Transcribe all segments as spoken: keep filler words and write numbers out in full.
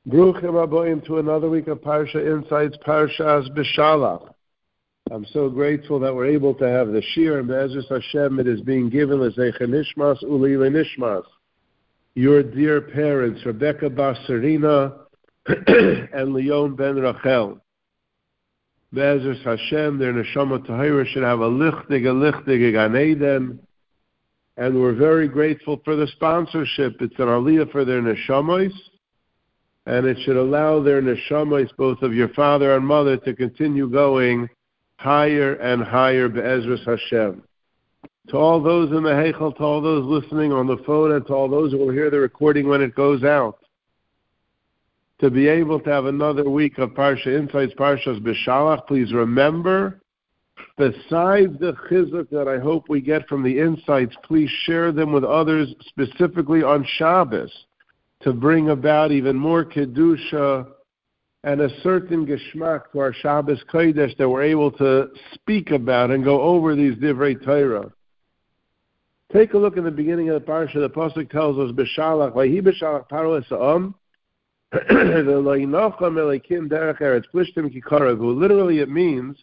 Bruchim Aboim to another week of Parsha Insights, Parshas Beshalach. I'm so grateful that we're able to have the Shir, and Be'ezus Hashem, it is being given as Zeicha Nishmas U'Leilei Nishmas. Your dear parents, Rebecca Bas Serena and Leon Ben Rachel. Be'ezus Hashem, their Neshama Tahira should have a lichtig, a lichtig, a Gan Eden. And we're very grateful for the sponsorship. It's an aliyah for their Neshamas. And it should allow their neshamas, both of your father and mother, to continue going higher and higher, be'ezras Hashem. To all those in the Heichel, to all those listening on the phone, and to all those who will hear the recording when it goes out, to be able to have another week of Parsha Insights, Parshas Beshalach, please remember, besides the chizuk that I hope we get from the insights, please share them with others, specifically on Shabbos, to bring about even more Kedusha and a certain Geschmack to our Shabbos Kodesh that we're able to speak about and go over these Divrei Torah. Take a look in the beginning of the Parsha. The Pasuk tells us, Beshalach, Vayhi Beshalach Paro es ha'am, V'lo yinocham elikim derech eretz plishtim ki karevu. Literally it means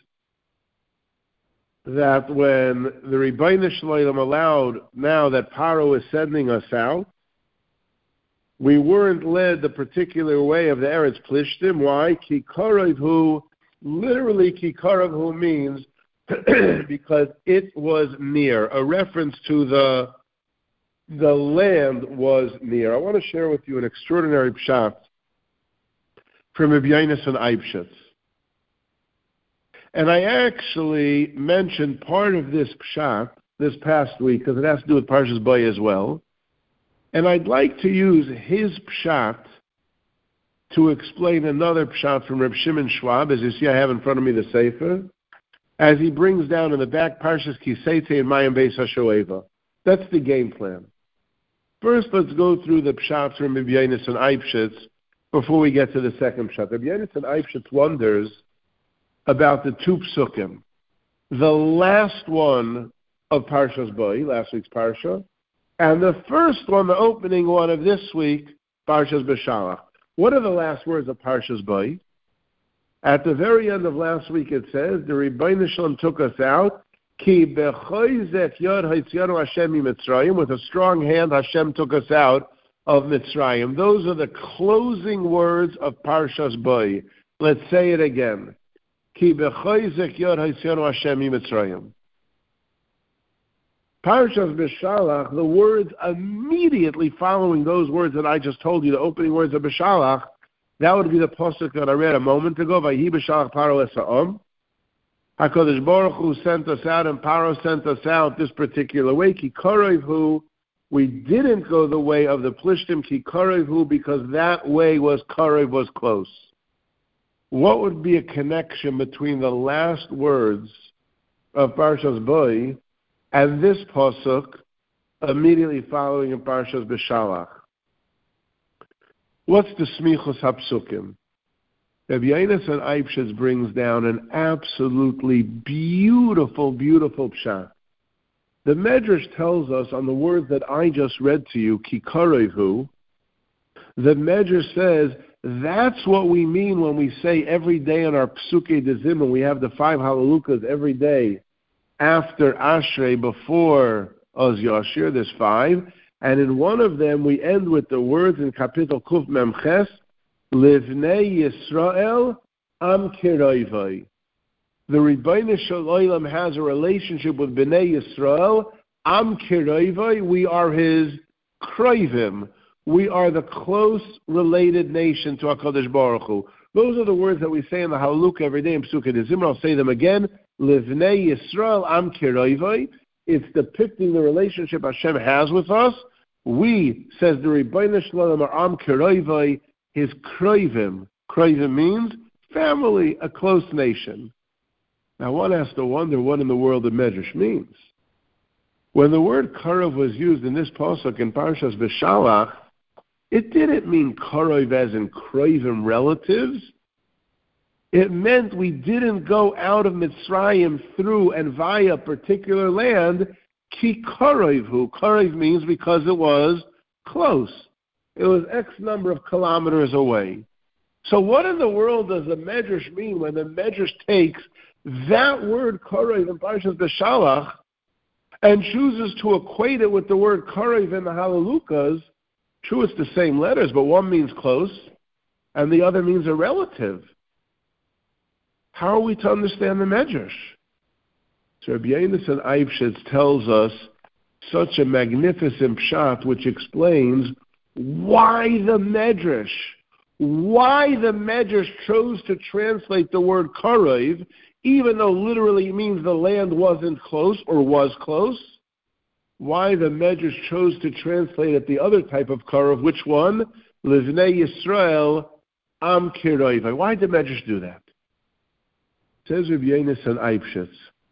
that when the Rebbeinu Shalom allowed, now that Paro is sending us out, we weren't led the particular way of the Eretz Plishtim. Why? Ki karevu, literally ki karevu means because it was near. A reference to the the land was near. I want to share with you an extraordinary pshat from Rabbi Yonasan Eibshitz. And I actually mentioned part of this pshat this past week because it has to do with Parshas Bo as well. And I'd like to use his pshat to explain another pshat from Reb Shimon Schwab. As you see, I have in front of me the Sefer, as he brings down in the back Parshas Kiseitze and Mayim Beis HaShoeva. That's the game plan. First, let's go through the pshat from Reb Yonasan Eibshitz before we get to the second pshat. Reb Yonasan Eibshitz wonders about the two psukim. The last one of Parshas Bo, last week's Parsha, and the first one, the opening one of this week, Parshas Beshalach. What are the last words of Parshas Bo? At the very end of last week it says, the Rebbeinu Shalom took us out, Ki bechoizek yod haitziyanu Hashem miMitzrayim, with a strong hand Hashem took us out of Mitzrayim. Those are the closing words of Parshas Bo. Let's say it again. Ki bechoizek yod haitziyanu Hashem miMitzrayim. Parshas Beshalach, the words immediately following those words that I just told you, the opening words of Beshalach, that would be the pasuk that I read a moment ago. Vayhi Beshalach Paro es ha'am. HaKadosh Baruch Hu sent us out, and Paro sent us out this particular way. Ki karevu, we didn't go the way of the Plishtim. Ki karevu, because that way was karev, was close. What would be a connection between the last words of Parshas Bo and this pasuk immediately following in Parshas Beshalach? What's the smichus hapsukim? Rabbi Yonasan Eibshitz brings down an absolutely beautiful, beautiful pshat. The Medrash tells us on the words that I just read to you, ki karevu, the Medrash says that's what we mean when we say every day in our Psukei Dezimah, we have the five Halalukas every day. After Ashrei, before Oz Yashir, there's five, and in one of them we end with the words in Kapitel Kuf Memches, Livnei Yisrael Am Kiroivai. The Rebbeinu Shalom has a relationship with Bnei Yisrael. Am Kiroivai, we are his Kroivim. We are the close related nation to HaKadosh Baruch Hu. Those are the words that we say in the Haluk every day in Psukei Dezimah. I'll say them again. Livnei Yisrael Am Kiroivai. It's depicting the relationship Hashem has with us. We, says the Rebbeinu Shalom, are Am Kiroivai, his Kroivim. Kroivim means family, a close nation. Now one has to wonder what in the world the Medrash means. When the word Karev was used in this pasuk in Parshas Beshalach, it didn't mean Karev as in Kroivim relatives. It meant we didn't go out of Mitzrayim through and via a particular land. Ki karevu. Karev means because it was close. It was X number of kilometers away. So what in the world does the Medrash mean when the Medrash takes that word Korev in Parshas Beshalach and chooses to equate it with the word Korev in the Halalukas? True, it's the same letters, but one means close and the other means a relative. How are we to understand the Medrash? So Rabbi Yonasan Eibshitz tells us such a magnificent pshat which explains why the Medrash, why the Medrash chose to translate the word Korev, even though literally it means the land wasn't close or was close. Why the Medrash chose to translate it the other type of Korev, which one? Livnei Yisrael Am Kiroiv. Why did the Medrash do that? Says Rabbi Yonasan Eibshitz.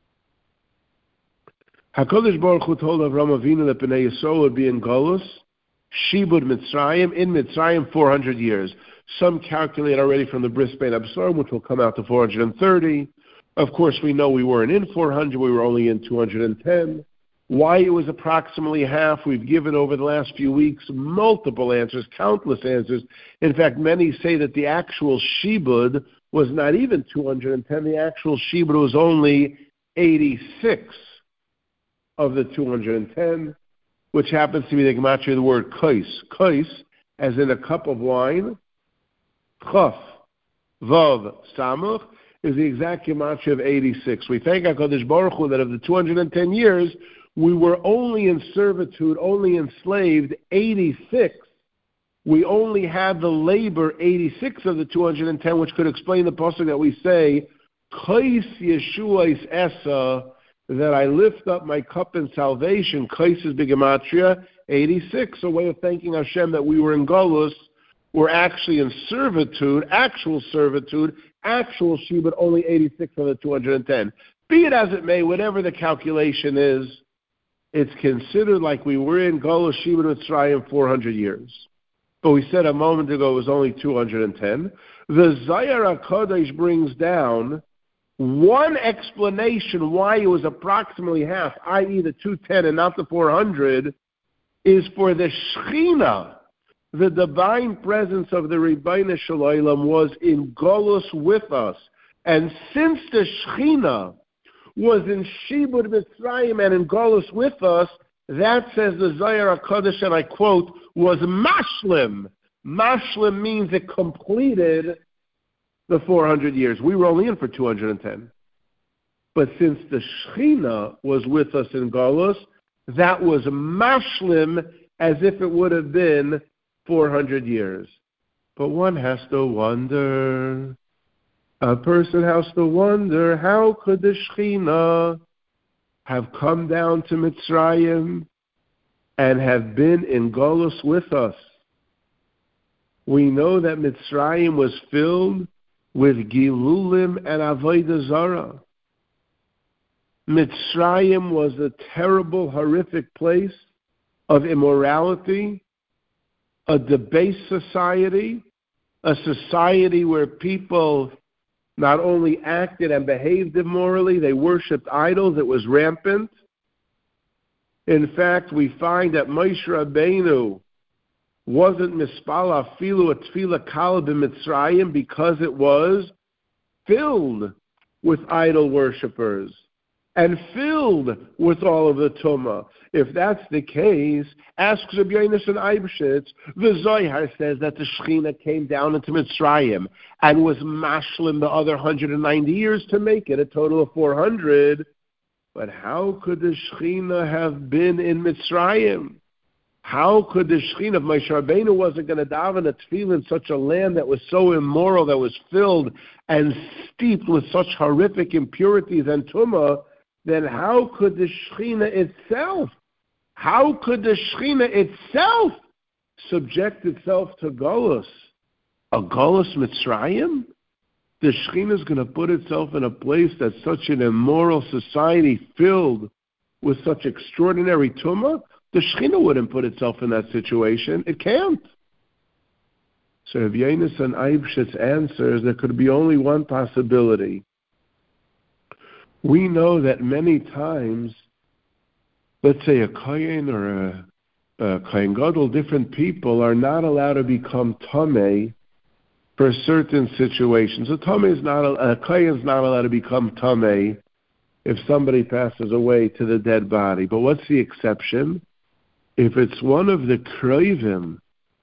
HaKadosh Baruch Hu told Avraham Avinu that Bnei Yisrael would be in Golus, Shibud Mitzrayim, in Mitzrayim four hundred years. Some calculate already from the Bris Bein Absarim, which will come out to four hundred thirty. Of course, we know we weren't in four hundred, we were only in two hundred ten. Why it was approximately half, we've given over the last few weeks multiple answers, countless answers. In fact, many say that the actual Shibud was not even two hundred ten. The actual Shibud was only eighty-six of the two hundred ten, which happens to be the gematria of the word kais. Kais, as in a cup of wine, chaf, vav, samuch, is the exact gematria of eighty-six. We thank HaKadosh Baruch Hu that of the two hundred ten years, we were only in servitude, only enslaved eighty-six. We only had the labor eighty-six of the two hundred ten, which could explain the pasuk that we say, kais Yeshuais esa, that I lift up my cup in salvation. Kais is Bigematria, eighty-six, a way of thanking Hashem that we were in Golus, we're actually in servitude, actual servitude, actual Shibud, only eighty-six of the two hundred ten. Be it as it may, whatever the calculation is, it's considered like we were in Golus, Shibud, Mitzrayim four hundred years. But we said a moment ago it was only two hundred ten. The Zohar HaKadosh brings down one explanation why it was approximately half, that is the two hundred ten and not the four hundred, is for the Shechina. The divine presence of the Rebbeinu Shalom was in Golus with us. And since the Shechina was in Shibud Mitzrayim and in Golus with us, that, says the Zohar HaKadosh, and I quote, was mashlim. Mashlim means it completed the four hundred years. We were only in for two hundred ten. But since the Shechina was with us in Golus, that was mashlim, as if it would have been four hundred years. But one has to wonder, a person has to wonder, how could the Shechina have come down to Mitzrayim and have been in Golus with us? We know that Mitzrayim was filled with Gilulim and Avodah Zarah. Mitzrayim was a terrible, horrific place of immorality, a debased society, a society where people not only acted and behaved immorally, they worshipped idols. It was rampant. In fact, we find that Moshe Rabbeinu wasn't mispala filu a tefillah kala b'Mitzrayim because it was filled with idol worshippers and filled with all of the tumah. If that's the case, ask Rabbi Yonasan Eibshitz. The Zohar says that the Shechina came down into Mitzrayim and was mashlim the other one hundred ninety years to make it a total of four hundred. But how could the Shechina have been in Mitzrayim? How could the Shechina, if Moshe Rabbeinu wasn't going to daven a tefillah in such a land that was so immoral, that was filled and steeped with such horrific impurities and tumah, then how could the Shechina itself, how could the Shechina itself subject itself to Golus? A Golus Mitzrayim? The Shechina is going to put itself in a place that's such an immoral society filled with such extraordinary tumah? The Shechina wouldn't put itself in that situation. It can't. So Rabbi Yonasan Eibshitz answers there could be only one possibility. We know that many times, let's say a Kohen or a, a Kohen Gadol, different people are not allowed to become Tameh for certain situations. A tamei is not a kohen is not allowed to become tamei if somebody passes away to the dead body. But what's the exception? If it's one of the kroivim,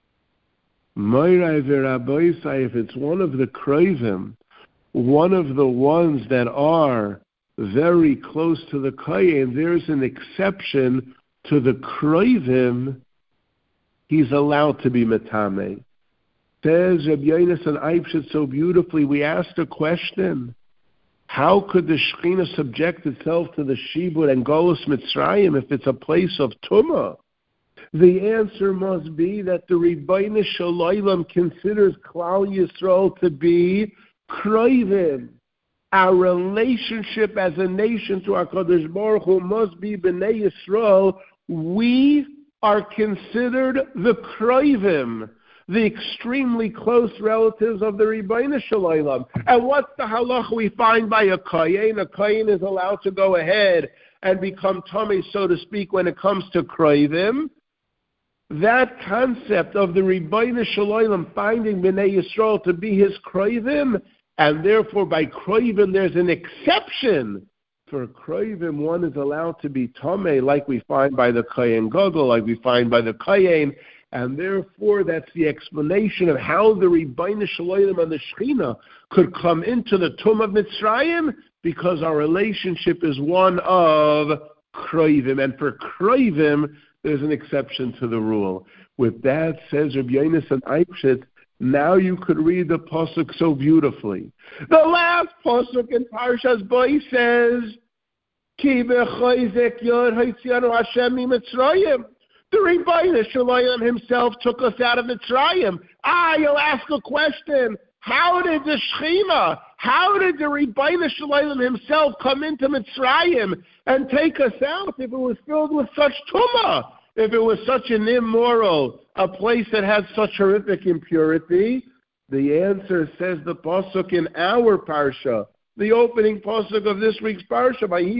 if it's one of the kroivim, one of the ones that are very close to the kohen, there's an exception to the kroivim. He's allowed to be metamei. Says Rabbi Yonasan Eibshitz so beautifully, we asked a question. How could the Shekhinah subject itself to the Shibud and Golus Mitzrayim if it's a place of Tumah? The answer must be that the Ribbono Shel Olam considers Klal Yisrael to be Kroivim. Our relationship as a nation to HaKadosh Baruch Hu must be B'nai Yisrael. We are considered the Kroivim, the extremely close relatives of the Ribbono Shel Olam. And what's the halacha we find by a kohen? A kohen is allowed to go ahead and become tamei, so to speak, when it comes to kroivim. That concept of the Ribbono Shel Olam finding B'nai Yisrael to be his kroivim, and therefore by kroivim there's an exception. For kroivim, one is allowed to be tamei, like we find by the kohen gadol, like we find by the kohen. And therefore, that's the explanation of how the Ribbono Shel Olam and the Shekhinah could come into the tomb of Mitzrayim, because our relationship is one of kroivim. And for kroivim, there's an exception to the rule. With that, says Rabbi Yonasan Eibshitz, now you could read the pasuk so beautifully. The last pasuk in Parshas Bo says, Ki b'choizek yor ha'itzianu Hashem miMitzrayim. The Ribbono Shel Olam himself took us out of Mitzrayim. Ah, you'll ask a question. How did the Shekhinah, how did the Ribbono Shel Olam himself come into Mitzrayim and take us out if it was filled with such tumah? If it was such an immoral, a place that had such horrific impurity? The answer, says the pasuk in our parsha, the opening pasuk of this week's parsha,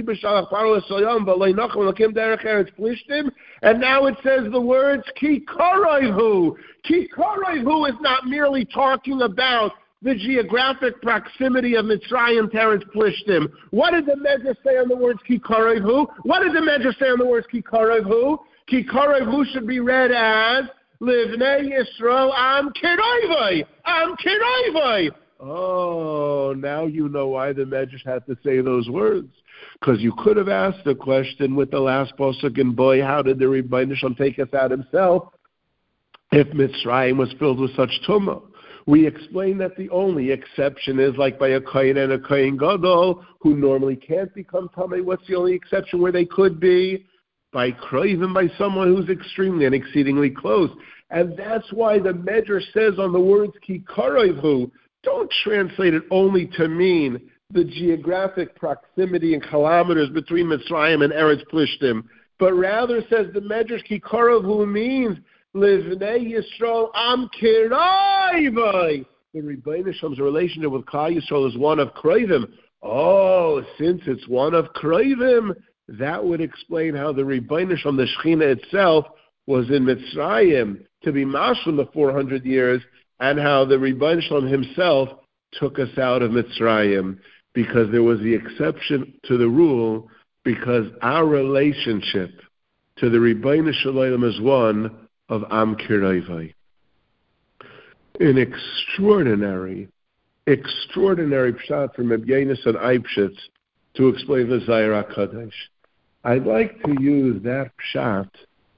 and now it says the words Ki Korayhu. Ki Korayhu is not merely talking about the geographic proximity of Mitzrayim, Teretz Plishtim. What did the Medrash say on the words Ki Korayhu? What did the Medrash say on the words Ki Korayhu? Ki Korayhu should be read as Livnei Yisrael Am Kirayvai. Am Kirayvai. Oh, now you know why the Medrash had to say those words. Because you could have asked the question with the last pasuk in Boy, how did the Ribbono Shel Olam take us out himself if Mitzrayim was filled with such tumah? We explained that the only exception is like by a kohen and a kohen gadol, who normally can't become tamei. What's the only exception where they could be? By kroivim, by someone who's extremely and exceedingly close. And that's why the Medrash says on the words Ki Korayhu, don't translate it only to mean the geographic proximity in kilometers between Mitzrayim and Eretz Plishtim, but rather says the Medrash Ki Korayhu means Livnei Yisrael Am Kirayvai. The Ribbono Shel Olam's relationship with Klal Yisrael is one of kroivim. Oh, since it's one of kroivim, that would explain how the Ribbono Shel Olam, the Shekhinah itself, was in Mitzrayim to be mashlim the four hundred years, and how the Ribbono Shel Olam himself took us out of Mitzrayim, because there was the exception to the rule, because our relationship to the Ribbono Shel Olam is one of Am Kirayvai. An extraordinary, extraordinary pshat from Rabbi Yonasan Eibshitz to explain the Zohar HaKadosh. I'd like to use that pshat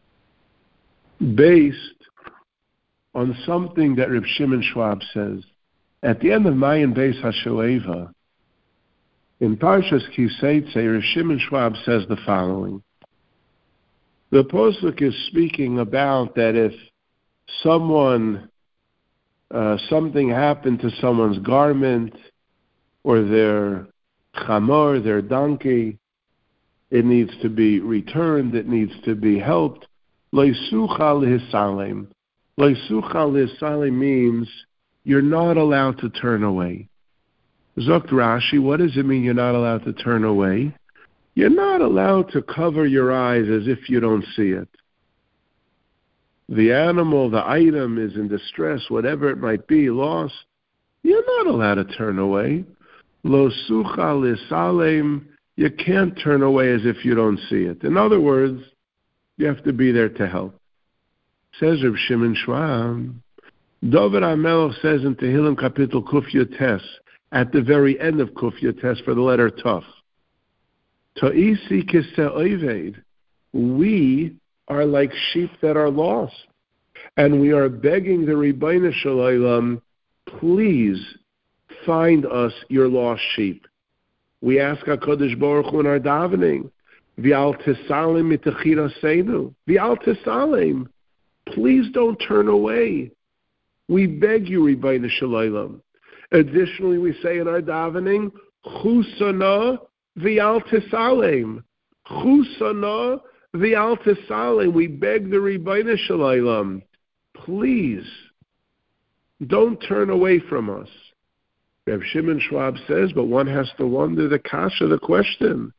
based on something that Reb Shimon Schwab says. At the end of Mayin Beis HaShoeva, in Parshas Kiseitze, Reb Shimon Schwab says the following. The Posuk is speaking about that if someone, uh, something happened to someone's garment or their chamor, their donkey, it needs to be returned, it needs to be helped. Leisucha lehisalem. Leisucha lehisalem means you're not allowed to turn away. Zokt Rashi, what does it mean you're not allowed to turn away? You're not allowed to cover your eyes as if you don't see it. The animal, the item is in distress, whatever it might be, lost. You're not allowed to turn away. Lo sucha lisalem, you can't turn away as if you don't see it. In other words, you have to be there to help. Says Reb Shimon Schwab, David HaMelech says in Tehillim Kapitel Kuf Yotes, at the very end of Kuf Yotes for the letter Tuf, Ta'isi kiseh oived, we are like sheep that are lost, and we are begging the Ribono Shel Olam, please find us your lost sheep. We ask HaKadosh Baruch Hu in our davening, V'al tesalem mitachiraseinu, V'al tesalem, please don't turn away. We beg you, Ribono Shel Olam. Additionally, we say in our davening, Chusana v'al tesalem. Chusana v'al tesalem. We beg the Ribono Shel Olam, please, don't turn away from us. Reb Shimon Schwab says, but one has to wonder the kasha, the question.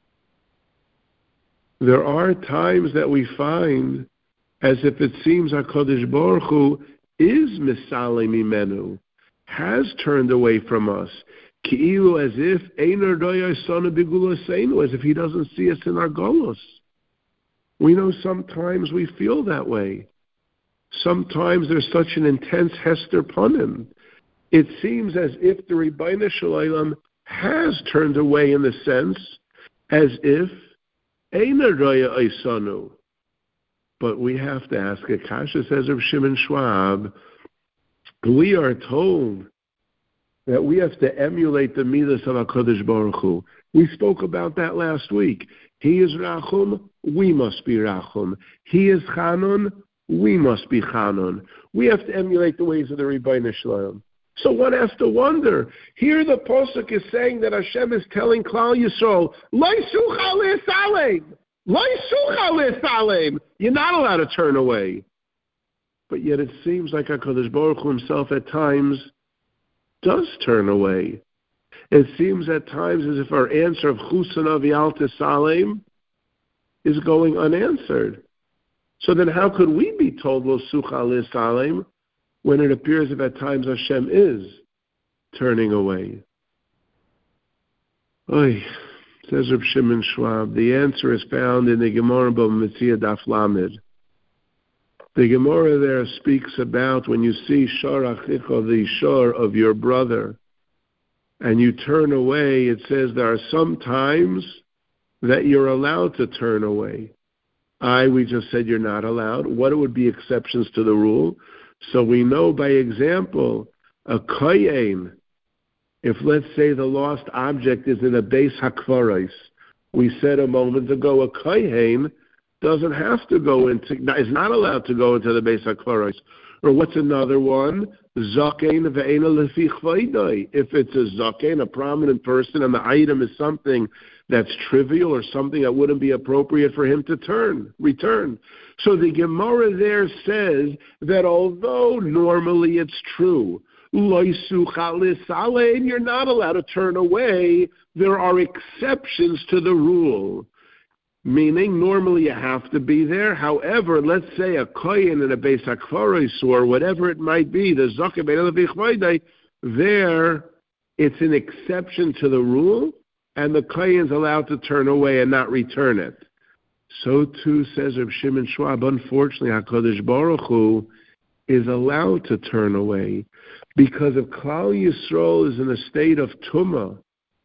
There are times that we find as if it seems HaKadosh Baruch Hu is misalem imenu, has turned away from us, ki'ilu, as if einer doyasana biguloseinu, as if he doesn't see us in our golos. We know sometimes we feel that way. Sometimes there's such an intense hester panim. It seems as if the Ribono Shel Olam has turned away in the sense as if einer doyasanu. But we have to ask a kasha, says Reb Shimon Schwab. We are told that we have to emulate the midas of HaKadosh Baruch Hu. We spoke about that last week. He is Rachum, we must be Rachum. He is Chanun, we must be Chanun. We have to emulate the ways of the Ribono Shel Olam. So one has to wonder. Here the Pasuk is saying that Hashem is telling Klal Yisrael, Lo sucha lisalem. Lo sucha lisalem. You're not allowed to turn away. But yet it seems like HaKadosh Baruch Hu himself at times does turn away. It seems at times as if our answer of Chusana v'al tesalem is going unanswered. So then how could we be told Lo sucha lisalem when it appears as if at times Hashem is turning away? Oy, says Reb Shimon Schwab, the answer is found in the Gemara Bava Metzia Daf Lamed. The Gemara there speaks about when you see Shor Achicha, the shor of your brother, and you turn away, it says there are some times that you're allowed to turn away. I, we just said you're not allowed. What would be exceptions to the rule? So we know by example, a kohen, if let's say the lost object is in a Beis HaKvaros, we said a moment ago a kohen doesn't have to go into, is not allowed to go into the Beis HaKvaros. Or what's another one? Zaken ve'ena lefi chvaydai. If it's a zaken, a prominent person, and the item is something that's trivial or something that wouldn't be appropriate for him to turn, return. So the Gemara there says that although normally it's true, lo sucha lisalem, you're not allowed to turn away, there are exceptions to the rule. Meaning, normally you have to be there. However, let's say a kohen in a Beis HaKvaros or whatever it might be, the zaken ve'ena lefi chvaydai, there it's an exception to the rule, and the kohen's allowed to turn away and not return it. So too says Reb Shimon Schwab, unfortunately, HaKadosh Baruch Hu is allowed to turn away, because if Klal Yisrael is in a state of tumah,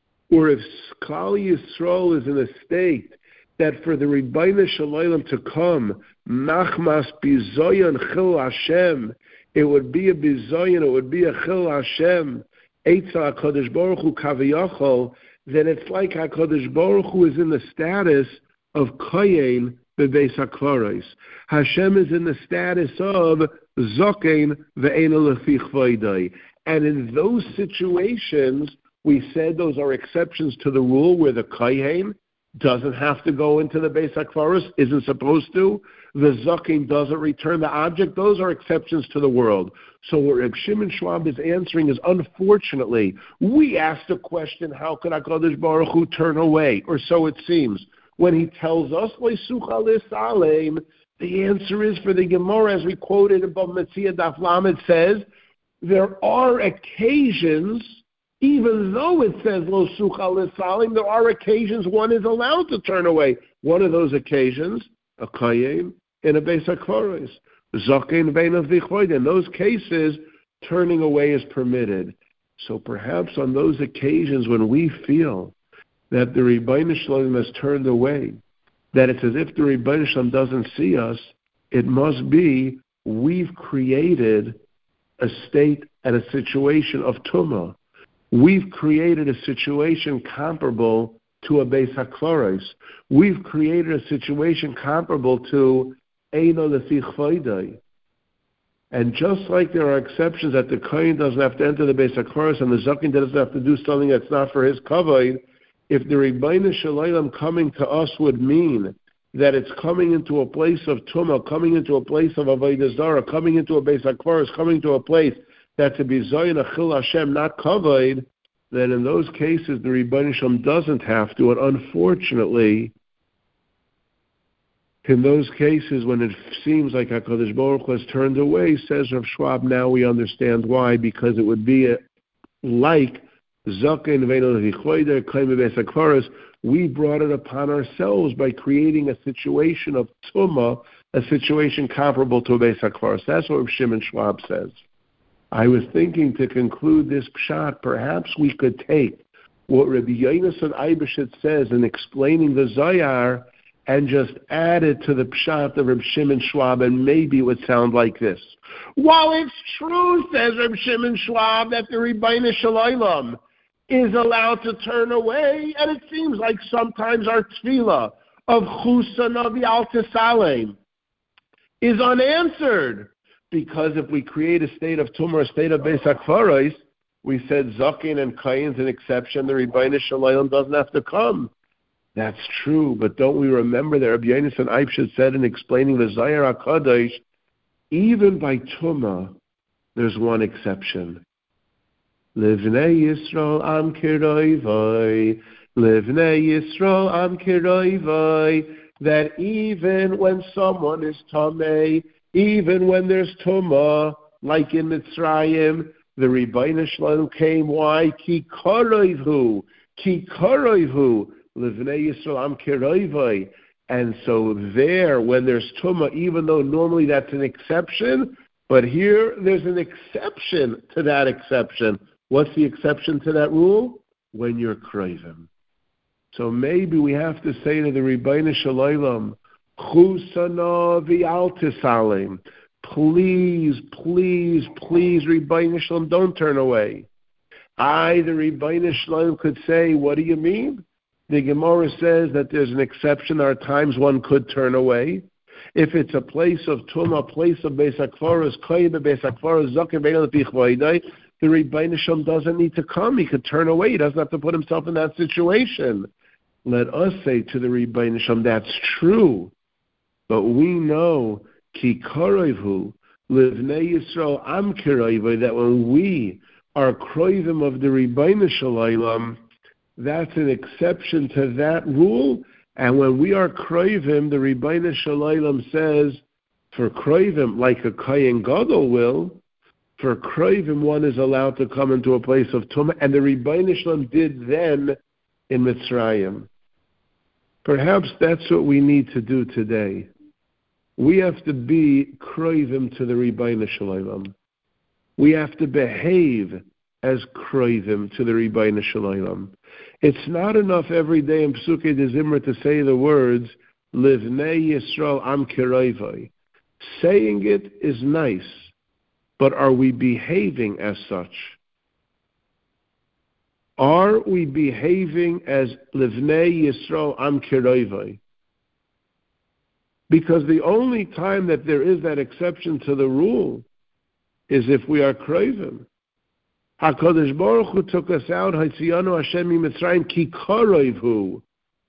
or if Klal Yisrael is in a state that for the Ribono Shel Olam to come, Nachmas bizoyon chil Hashem, it would be a bizoyon, it would be a chil Hashem, Eitza HaKadosh Baruch Hu kaviyachol, then it's like HaKadosh Baruch Hu is in the status of kohen bebeis HaKvaros. Hashem is in the status of zaken ve'ena lefi chvaydai. And in those situations, we said those are exceptions to the rule where the kohen doesn't have to go into the Beis HaKvaros, isn't supposed to. The zaken doesn't return the object. Those are exceptions to the world. So what Reb Shimon Schwab is answering is, unfortunately, we asked a question, how could HaKadosh Baruch Hu turn away? Or so it seems. When he tells us, Lo sucha lisalem, the answer is for the Gemara, as we quoted in Bava Metzia Daf Lamed, says, there are occasions, even though it says lo sucha l'salim, there are occasions one is allowed to turn away. One of those occasions, a kayin in a beis hakvaros, zaken bein of vichoid. In those cases, turning away is permitted. So perhaps on those occasions when we feel that the Rebbeinu Shalom has turned away, that it's as if the Rebbeinu Shalom doesn't see us, it must be we've created a state and a situation of tumah. We've created a situation comparable to a beis hakvaros. We've created a situation comparable to eino lefi chvaydai. And just like there are exceptions that the kohen doesn't have to enter the beis hakvaros and the zaken doesn't have to do something that's not for his kavod, if the Rebbeinu Shalom coming to us would mean that it's coming into a place of tumah, coming into a place of avodah zarah, coming into a beis hakvaros, coming to a place that to be zoyin achil Hashem, not kavod, then in those cases the Rebbeinu Shalom doesn't have to. And unfortunately, in those cases when it seems like HaKadosh Baruch Hu has turned away, says Rav Schwab, now we understand why, because it would be a, like zaken ve'eno levichoider claim beis hakvaros. We brought it upon ourselves by creating a situation of tumah, a situation comparable to a beis hakvaros. That's what Rav Shimon Schwab says. I was thinking to conclude this pshat, perhaps we could take what Rabbi Yonasan Eibeshit says in explaining the Zohar and just add it to the pshat of Reb Shimon Schwab, and maybe it would sound like this. While it's true, says Reb Shimon Schwab, that the Rebbeinu Shalom is allowed to turn away, and it seems like sometimes our tefillah of Chusana v'Altesalem is unanswered, because if we create a state of tumah, a state of beis hakvaros, we said zaken and kayin's an exception, the Rebbeinu Shalom doesn't have to come. That's true, but don't we remember that Rabbi Yonasan Eibeshit said in explaining the Zohar HaKadosh, even by tumah, there's one exception. Livnei Yisrael am kiroivai, Livnei Yisrael am kiroivai, that even when someone is tamei, even when there's tumah, like in Mitzrayim, the Rebbeinu Shalom came. Why? Ki karoivhu, ki karoivhu, Livnei Yisrael am kiroivai. And so there, when there's tumah, even though normally that's an exception, but here there's an exception to that exception. What's the exception to that rule? When you're krovim. So maybe we have to say to the Rebbeinu Shalom, Chusana v'Altesalem, please, please, please, Rebbeinu Shalom, don't turn away. I, the Rebbeinu Shalom, could say, what do you mean? The Gemara says that there's an exception. There are times one could turn away. If it's a place of tumah, a place of beis hakvaros, koyim beis hakvaros, zaken bein lepi chvaydai, the Rebbeinu Shalom doesn't need to come. He could turn away. He doesn't have to put himself in that situation. Let us say to the Rebbeinu Shalom, that's true. But we know, ki karoivhu, livnei Yisrael am kiroivai, that when we are kroivim of the Rebbeinu Shalom, that's an exception to that rule. And when we are kroivim, the Rebbeinu Shalom says, for kroivim, like a Kohen Gadol will, for kroivim, one is allowed to come into a place of tumah, and the Rebbeinu Shalom did then in Mitzrayim. Perhaps that's what we need to do today. We have to be kroivim to the Rebbeinu Shalom. We have to behave as kroivim to the Rebbeinu Shalom. It's not enough every day in Pesukei de Zimra to say the words, Livnei Yisrael am kiroivai. Saying it is nice, but are we behaving as such? Are we behaving as Livnei Yisrael am kiroivai? Because the only time that there is that exception to the rule is if we are kroivim. HaKadosh Baruch Hu took us out, Hatziyanu Hashem miMitzrayim ki karoivhu.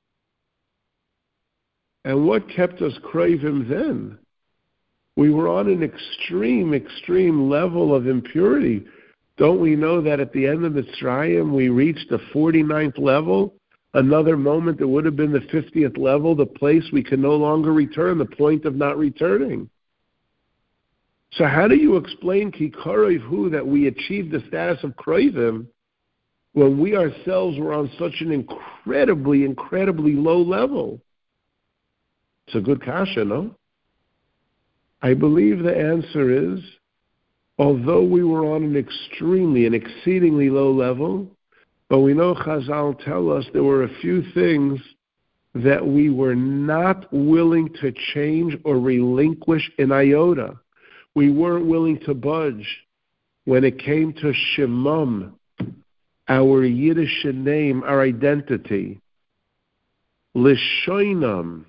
And what kept us kroivim then? We were on an extreme, extreme level of impurity. Don't we know that at the end of Mitzrayim we reached the forty-ninth level? Another moment it would have been the fiftieth level, the place we can no longer return, the point of not returning. So how do you explain ki karoiv that we achieved the status of kroivim when we ourselves were on such an incredibly, incredibly low level? It's a good kasha, no? I believe the answer is, although we were on an extremely, an exceedingly low level, but we know Chazal tell us there were a few things that we were not willing to change or relinquish in iota. We weren't willing to budge when it came to Shemam, our Yiddish name, our identity. Lishoinam.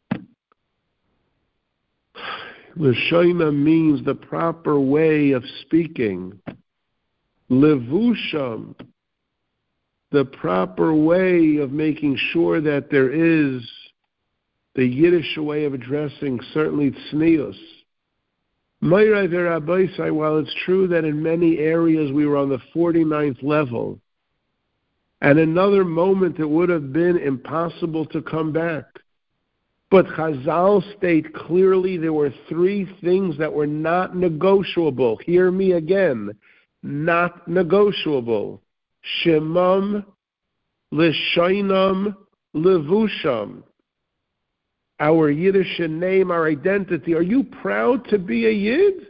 Lishoinam means the proper way of speaking. Levusham, the proper way of making sure that there is the Yiddish way of addressing, certainly tznius. Meirai v'Rabbaisai, while it's true that in many areas we were on the forty-ninth level, at another moment it would have been impossible to come back. But Chazal state clearly there were three things that were not negotiable. Hear me again. Not negotiable. Shemam, Lishainam, Levusham. Our Yiddish name, our identity. Are you proud to be a Yid?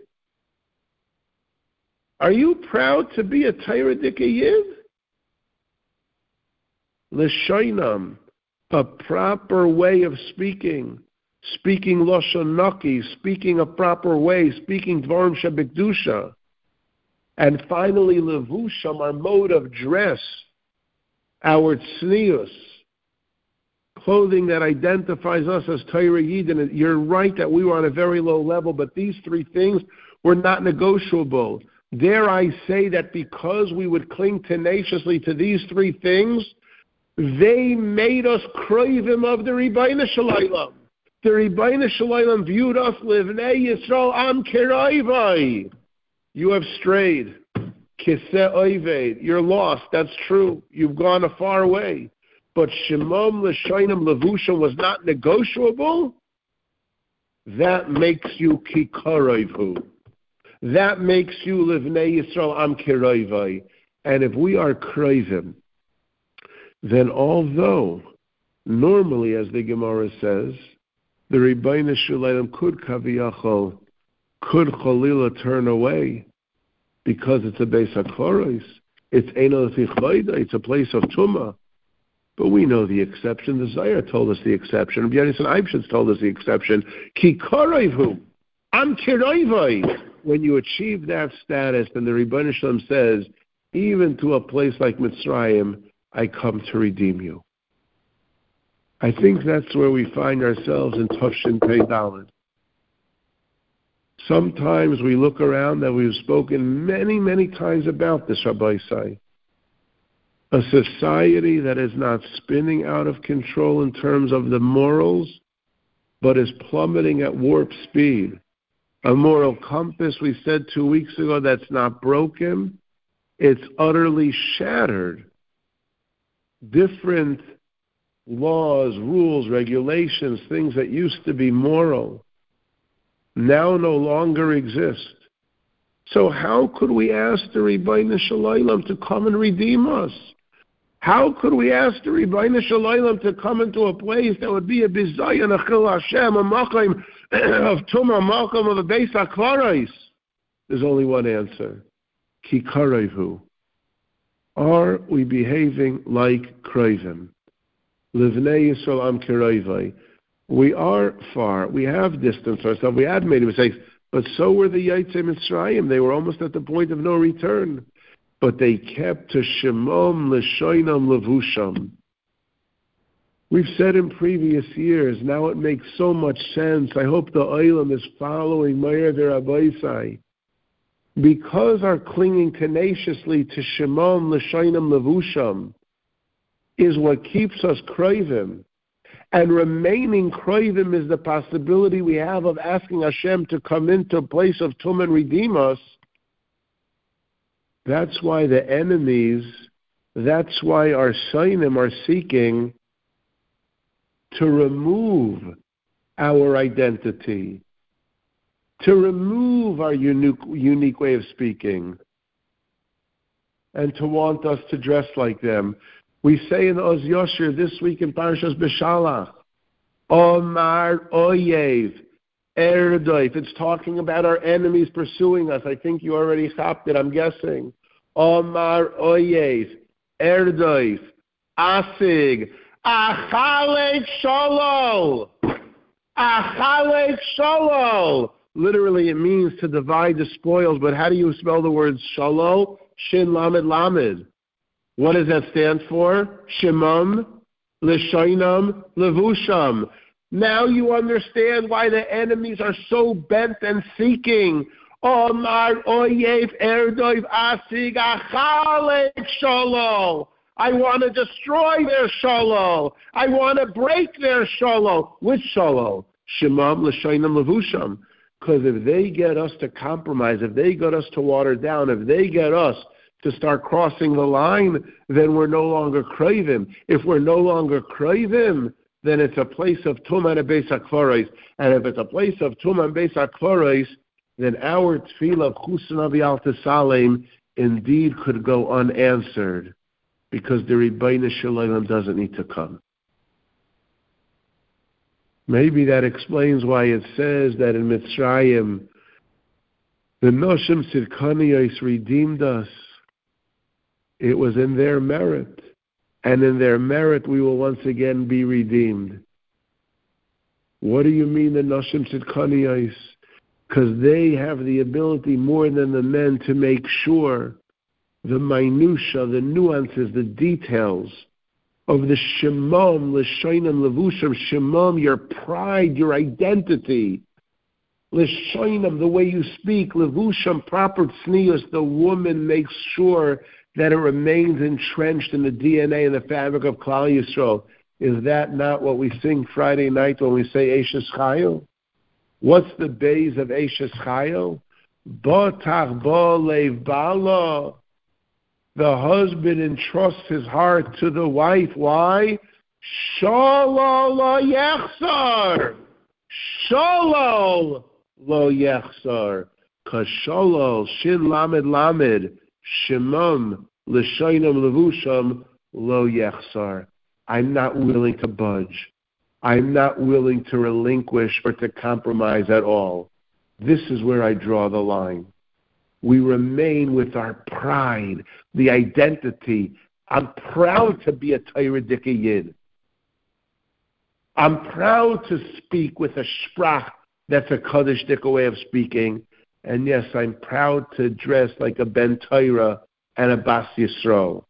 Are you proud to be a Torah Dika Yid? Lishainam, a proper way of speaking, speaking Lashon Naki, speaking a proper way, speaking Dvarim Shebekdusha. And finally, Levusham, our mode of dress, our tznius, clothing that identifies us as Torah Yidin. You're right that we were on a very low level, but these three things were not negotiable. Dare I say that because we would cling tenaciously to these three things, they made us kroivim of the Ribono Shel Olam. The Ribono Shel Olam viewed us, Livnei Yisrael Am Kiraivai. You have strayed. Kiseh Oived. You're lost. That's true. You've gone a far way. But Shemam L'Shoinam Levusham was not negotiable. That makes you Kikaroivu. That makes you Livnei Yisrael Am Kiraivai. And if we are kroivim, then although normally, as the Gemara says, the Ribono Shel Olam could kaviyachol, could chalila turn away because it's a beis hakvaros, it's eino l'tichloida, it's a place of tumah. But we know the exception. The Zohar told us the exception. Rabbi Yonasan Eibschitz told us the exception. Ki karoivu, am kiroivai. When you achieve that status, then the Ribono Shel Olam says, even to a place like Mitzrayim, I come to redeem you. I think that's where we find ourselves in Tafshin Pei Daled. Sometimes we look around, and we've spoken many, many times about this, Rabbi Isai. A society that is not spinning out of control in terms of the morals, but is plummeting at warp speed. A moral compass, we said two weeks ago, that's not broken. It's utterly shattered. Different laws, rules, regulations, things that used to be moral, now no longer exist. So how could we ask the Ribono Shel Olam to come and redeem us? How could we ask the Ribono Shel Olam to come into a place that would be a bizayon, a chil Hashem, a makom of tumah, makom of a beis hakvaros? There's only one answer. Ki karevu. Are we behaving like kroivim? Livnei Yisrael Am Kiraivai. We are far. We have distanced ourselves. We had made mistakes. But so were the Yaitse Mitzrayim. They were almost at the point of no return. But they kept to Shemam L'Shoinam Levusham. We've said in previous years, now it makes so much sense. I hope the Olam is following Meir V'Rabbaisai. Because our clinging tenaciously to Shemam L'Shoinam Levusham is what keeps us kroivim. And remaining kroivim is the possibility we have of asking Hashem to come into a place of tum and redeem us. That's why the enemies, that's why our Sainim are seeking to remove our identity. to remove our unique, unique way of speaking, and to want us to dress like them. We say in Oz Yosher this week in Parshas Beshalach, Omar Oyev Erdoif. It's talking about our enemies pursuing us. I think you already chopped it, I'm guessing. Omar Oyev Erdoif Asig Achalek Shalol. Achalek Shalol. Literally, it means to divide the spoils, but how do you spell the word Shalol? Shin Lamed Lamed. What does that stand for? Shemam, Lishainam, Levusham. Now you understand why the enemies are so bent and seeking. Omar Oyev Erdoiv Asig Achalek Shalol. I want to destroy their shalom. I want to break their shalom. Which shalom? Shemam, L'shainam, Levusham. Because if they get us to compromise, if they get us to water down, if they get us to start crossing the line, then we're no longer craving. If we're no longer craving, then it's a place of Tumah and Beis HaKvaros. And if it's a place of Tumah and Beis HaKvaros, then our tefillah of Chusin Avial Tesalem indeed could go unanswered, because the Rebbeinu Shalom doesn't need to come. Maybe that explains why it says that in Mitzrayim, the Noshim Tzidkaniyos redeemed us. It was in their merit. And in their merit, we will once again be redeemed. What do you mean the Noshim Tzidkaniyos? Because they have the ability more than the men to make sure the minutia, the nuances, the details of the shemam, l'shainam, levusham, shemam, your pride, your identity, l'shainam, the way you speak, levusham, proper tznius, the woman makes sure that it remains entrenched in the D N A and the fabric of Klal Yisrael. Is that not what we sing Friday night when we say Eishes Chayo? What's the base of Eishes Chayo? Botach bo leiv bala. The husband entrusts his heart to the wife. Why? Shalom lo yechsar. Shalom lo yechsar. Because shalom, shin lamed lamed, shemam, l'shainam levusham, lo yechsar. I'm not willing to budge. I'm not willing to relinquish or to compromise at all. This is where I draw the line. We remain with our pride, the identity. I'm proud to be a Torah Dika Yid. I'm proud to speak with a sprach that's a Kaddish Dika way of speaking. And yes, I'm proud to dress like a Ben Torah and a Bas Yisrael.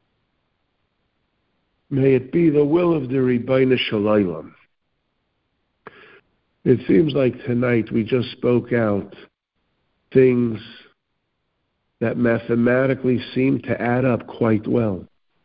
May it be the will of the Rebbeinu Shalom. It seems like tonight we just spoke out things that mathematically seem to add up quite well.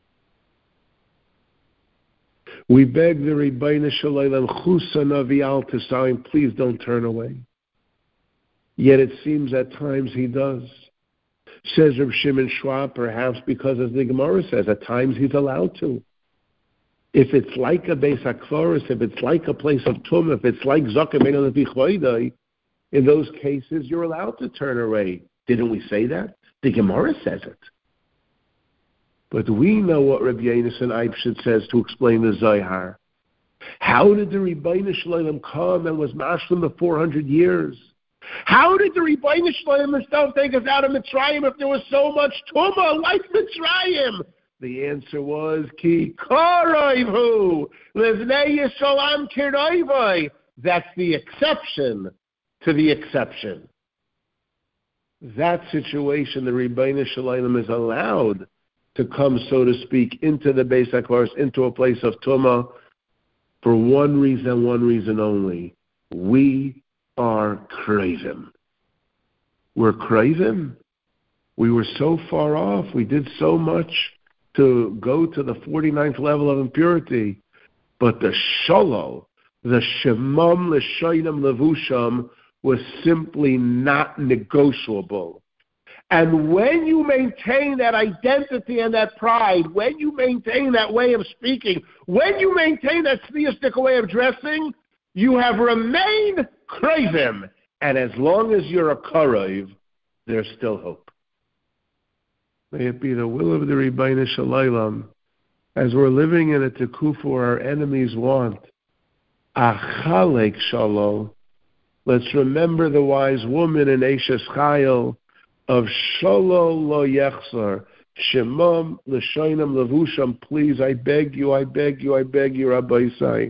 We beg the Rebbeinu Shalom, Chusin Avial Tesalem, please don't turn away. Yet it seems at times he does. Says Reb Shimon Schwab, perhaps because, as the Gemara says, at times he's allowed to. If it's like a Beis HaKvaros, if it's like a place of Tumah, if it's like Zakem Ein Levi Chvoidai, in those cases you're allowed to turn away. Didn't we say that? The Gemara says it. But we know what Rabbi Yonasan Eibshitz says to explain the Zohar. How did the Rebbeinu Shalom come and was mashlim the four hundred years? How did the Rebbeinu Shalom himself take us out of Mitzrayim if there was so much Tumah like Mitzrayim? The answer was, Ki Korayvu, Livnei Yisraelim Kirayvai. That's the exception to the exception. That situation, the Rebbeinu Shalom is allowed to come, so to speak, into the Beis HaKvaros, into a place of Tumah, for one reason, one reason only. We are craven. We're craven. We were so far off. We did so much to go to the forty-ninth level of impurity. But the Shalom, the Shemam L'Shainam Levusham, was simply not negotiable. And when you maintain that identity and that pride, when you maintain that way of speaking, when you maintain that theistic way of dressing, you have remained craven. And as long as you're a Karev, there's still hope. May it be the will of the Ribbono Shel Olam, as we're living in a Tekufa where our enemies want Achalek Shalom. Let's remember the wise woman in Eshes Chayil of Shalom Lo Yechzar, Shemam L'Shoinam Levusham. Please, I beg you, I beg you, I beg you, Rabbi Isai.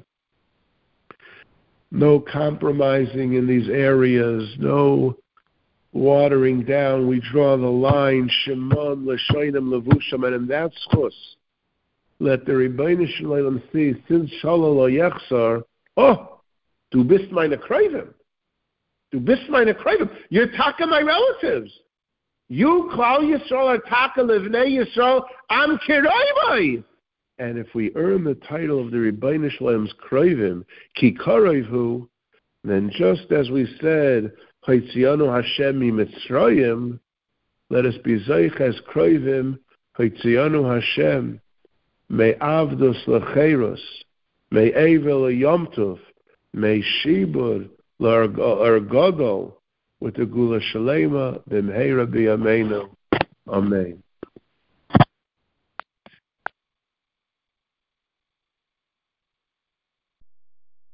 No compromising in these areas, no watering down. We draw the line, Shemam L'Shoinam Levusham, and in that schus, let the Ribbono Shel Olam see, since Shalom Lo Yechzar, oh, du bist meine Kreivim. Du bist meine Kreivim. You're taka my relatives. You, Klal Yisrael, are taka Livnei Yisrael. I'm Kirayvai. And if we earn the title of the Ribbono Shel Olam's Kreivim, Ki Karayvu, then just as we said, Haitzianu Hashem miMitzrayim, let us be Zeich as Kreivim, Haitzianu Hashem, Me Avdos Lecheros, Me Evel Yom Tov, Me Shibur L'Argogo, with the Gula Shalema, B'mheira B'yameinu. Amen.